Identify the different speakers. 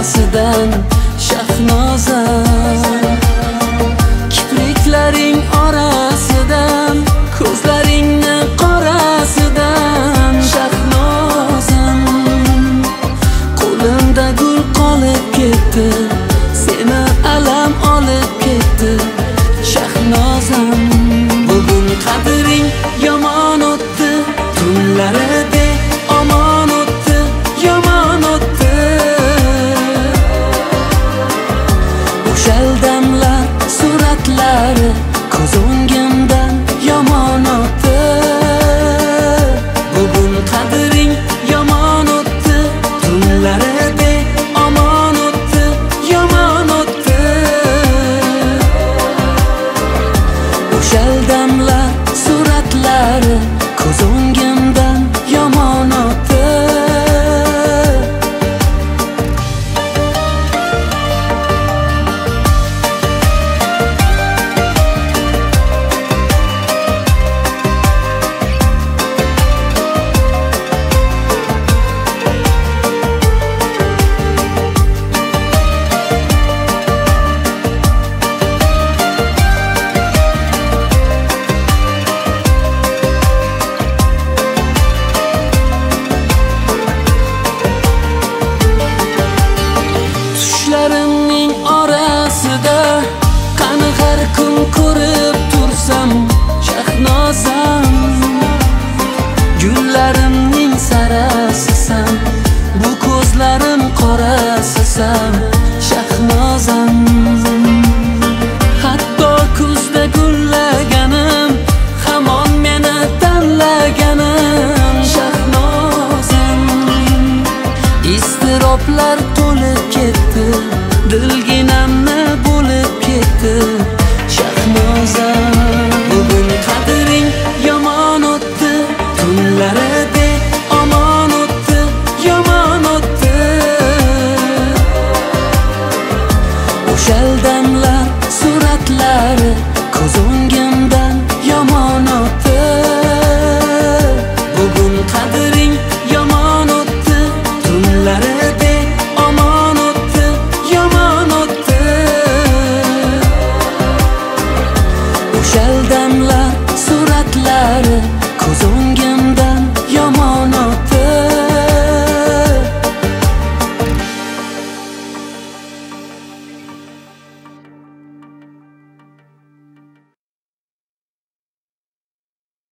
Speaker 1: orasidan Shahnozam, kipriklaring orasidan, ko'zlaringni qorasidan Shahnozam, qo'limda gul qolib ketdi, seni alam olib ketdi Shahnozam. Bugun qadring yomon o'tdi, tunlarida omon o'tdi, yomon o'tdi. O'shal damlar suratlari ko'z o'ngimdan yomon o'tdi. Bugun qadring yomon o'tdi, tunlarida omon o'tdi, yomon o'tdi. O'shal damlar suratlari ko'z o'ngimdan yomon o'tdi. Tushlarimning orasida qani har kun ko'rib tursam Shahnozam, gullarimning sarasisan, bu ko'zlarim qorasisan Shahnozam. Hatto kuzda gullaganim, hamon meni tanlaganim Shahnozam. Iztiroblar